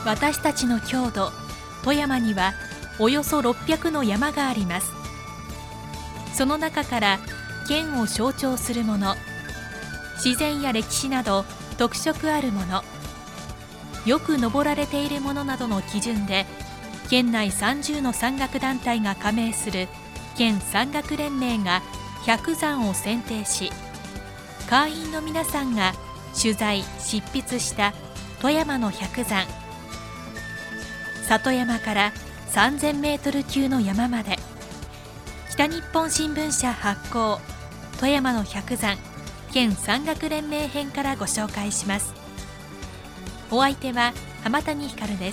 私たちの郷土富山にはおよそ600の山があります。その中から県を象徴するもの、自然や歴史など特色あるもの、よく登られているものなどの基準で県内30の山岳団体が加盟する県山岳連盟が100山を選定し、会員の皆さんが取材・執筆した富山の100山、里山から3000メートル級の山まで、北日本新聞社発行富山の100山県山岳連盟編からご紹介します。お相手は浜谷ひかるです。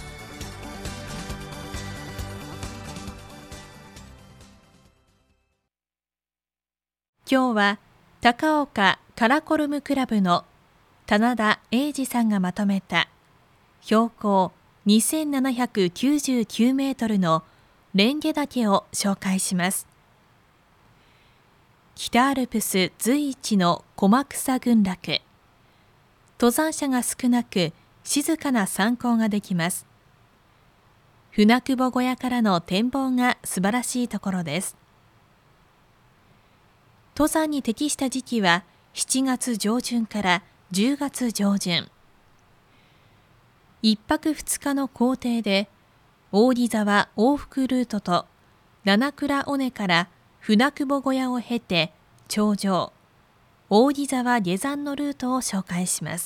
今日は高岡カラコルムクラブの棚田英二さんがまとめた標高2799メートルの蓮華岳を紹介します。北アルプス随一の駒草群落、登山者が少なく静かな山高ができます。船久保小屋からの展望が素晴らしいところです。登山に適した時期は7月上旬から10月上旬。1泊2日の行程で王子沢往復ルートと七倉尾根から船久保小屋を経て頂上王子沢下山のルートを紹介します。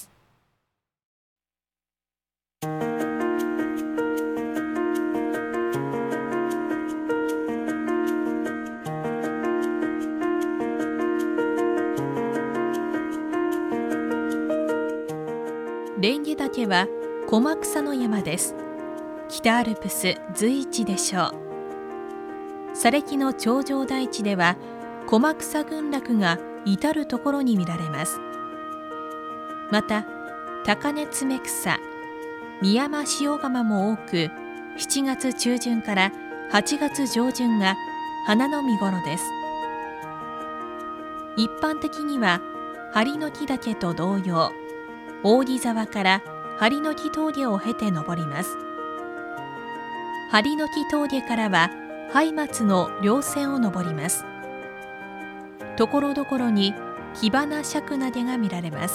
蓮華岳は駒草の山です。北アルプス随一でしょう。佐暦の頂上台地では駒草群落が至るところに見られます。また高根爪草、三山塩釜も多く、7月中旬から8月上旬が花の見頃です。一般的には針の木岳と同様、王子沢から針の木峠を経て登ります。針の木峠からはハ松の稜線を登ります。ところどころに火花尺投げが見られます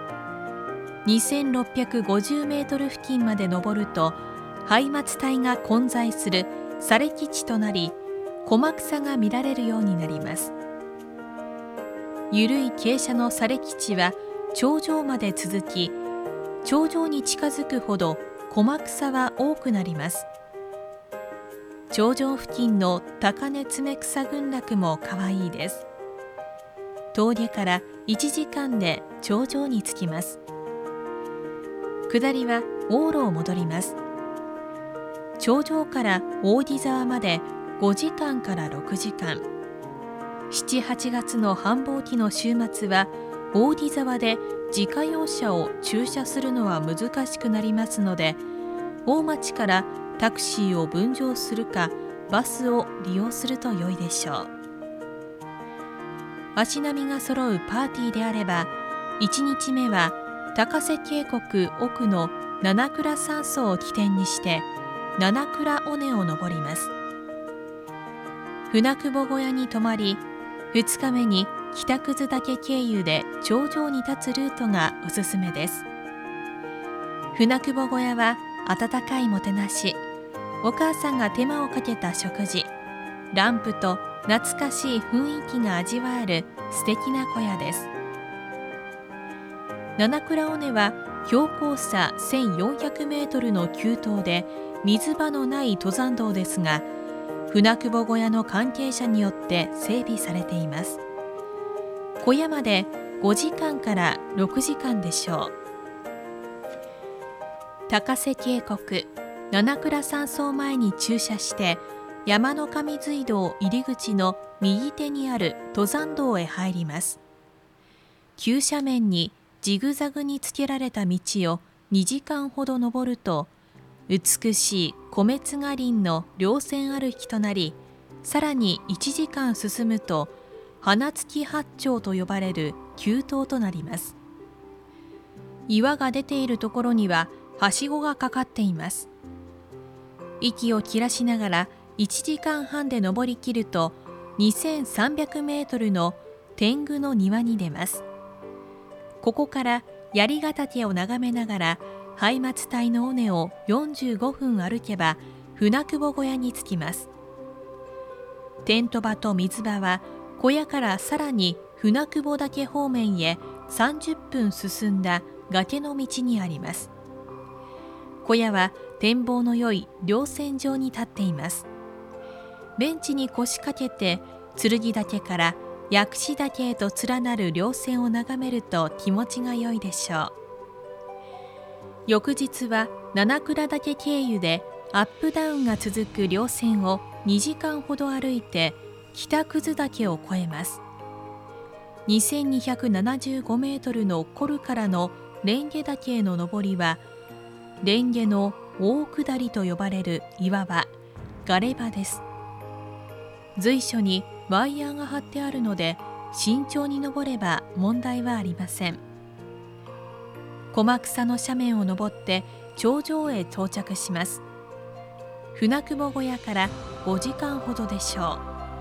。2650メートル付近まで登るとハ松帯が混在する佐暦地となり、駒草が見られるようになります。緩い傾斜の佐暦地は頂上まで続き、頂上に近づくほど駒草は多くなります。頂上付近の高根爪草群落もかわいいです。峠から1時間で頂上に着きます。下りは往路を戻ります。頂上から王子沢まで5時間から6時間。7、8月の繁忙期の週末は王子沢で自家用車を駐車するのは難しくなりますので、大町からタクシーを分乗するかバスを利用すると良いでしょう。足並みが揃うパーティーであれば、1日目は高瀬渓谷奥の七倉山荘を起点にして七倉尾根を登ります。船久保小屋に泊まり、2日目に北葛岳経由で頂上に立つルートがおすすめです。船久保小屋は温かいもてなし、お母さんが手間をかけた食事、ランプと懐かしい雰囲気が味わえる素敵な小屋です。七倉尾根は標高差1400メートルの急登で水場のない登山道ですが、船久保小屋の関係者によって整備されています。小屋まで5時間から6時間でしょう。高瀬渓谷七倉山荘前に駐車して、山の神隧道入り口の右手にある登山道へ入ります。急斜面にジグザグにつけられた道を2時間ほど登ると、美しい米津賀林の稜線歩きとなり、さらに1時間進むと花月八丁と呼ばれる急登となります。岩が出ているところにははしごがかかっています。息を切らしながら1時間半で登りきると、2300メートルの天狗の庭に出ます。ここから槍ヶ岳を眺めながら、ハイマツ帯の尾根を45分歩けば船久保小屋に着きます。テント場と水場は小屋からさらに船久保岳方面へ30分進んだ崖の道にあります。小屋は展望の良い稜線上に立っています。ベンチに腰掛けて剣岳から薬師岳へと連なる稜線を眺めると気持ちが良いでしょう。翌日は七倉岳経由でアップダウンが続く稜線を2時間ほど歩いて北葛岳を越えます。2275メートルのコルからの蓮華岳への登りは、蓮華の大下りと呼ばれる岩場、ガレ場です。随所にワイヤーが張ってあるので、慎重に登れば問題はありません。駒草の斜面を登って頂上へ到着します。船久保小屋から5時間ほどでしょ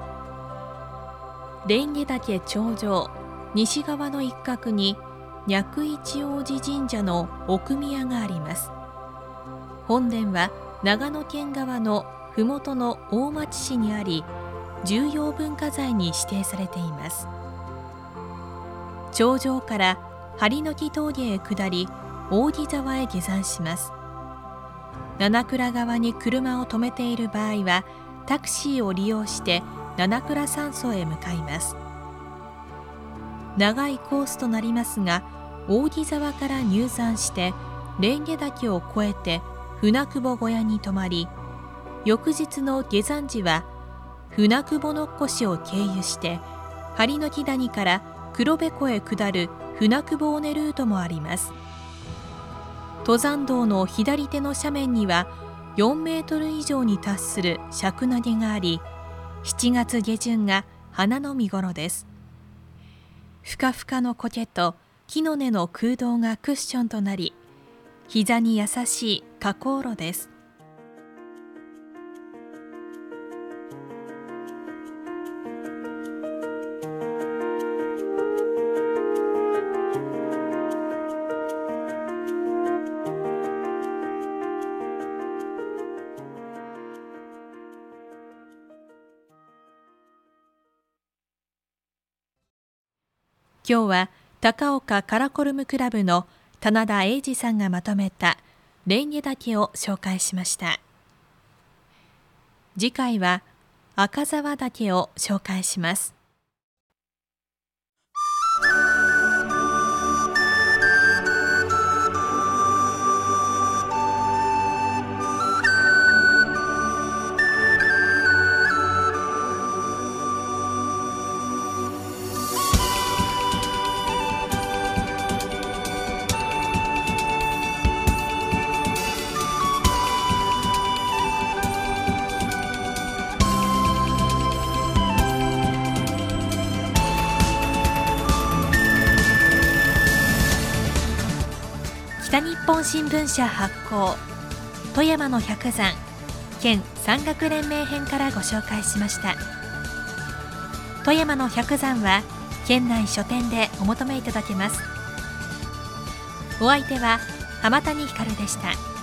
う。蓮華岳頂上西側の一角に脈一王子神社の奥宮があります。本殿は長野県側の麓の大町市にあり、重要文化財に指定されています。頂上から針の木峠へ下り、扇沢へ下山します。七倉側に車を止めている場合は、タクシーを利用して七倉山荘へ向かいます。長いコースとなりますが、扇沢から入山して蓮華岳を越えて船久保小屋に泊まり、翌日の下山時は船久保のっこしを経由して針の木谷から黒部湖へ下る船久保尾根ルートもあります。登山道の左手の斜面には4メートル以上に達する尺投げがあり、7月下旬が花の見頃です。ふかふかの苔と木の根の空洞がクッションとなり、膝に優しい花香路です。今日は高岡カラコルムクラブの棚田英二さんがまとめた蓮華岳を紹介しました。次回は赤沢岳を紹介します。北日本新聞社発行、富山の百山県山岳連盟編からご紹介しました。富山の百山は県内書店でお求めいただけます。お相手は浜谷ひかるでした。